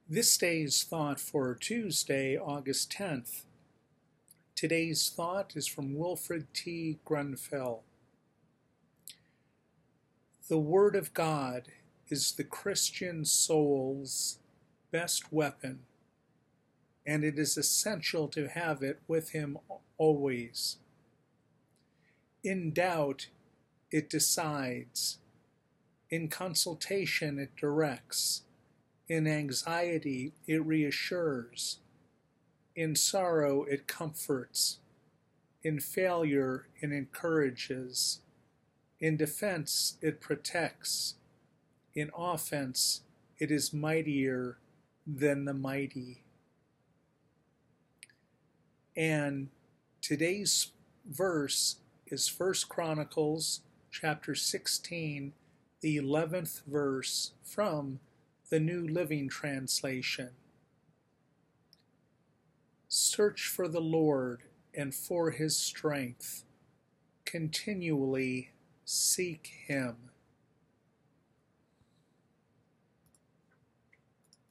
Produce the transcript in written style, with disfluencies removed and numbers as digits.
This day's thought for Tuesday, August 10th. Today's thought is from Wilfred T. Grunfeld. The Word of God is the Christian soul's best weapon, and it is essential to have it with him always. In doubt, it decides. In consultation, it directs. In anxiety, it reassures. In sorrow, it comforts. In failure, it encourages. In defense, it protects. In offense, it is mightier than the mighty. And today's verse is 1 Chronicles chapter 16, the 11th verse from the New Living Translation. Search for the Lord and for his strength. Continually seek him.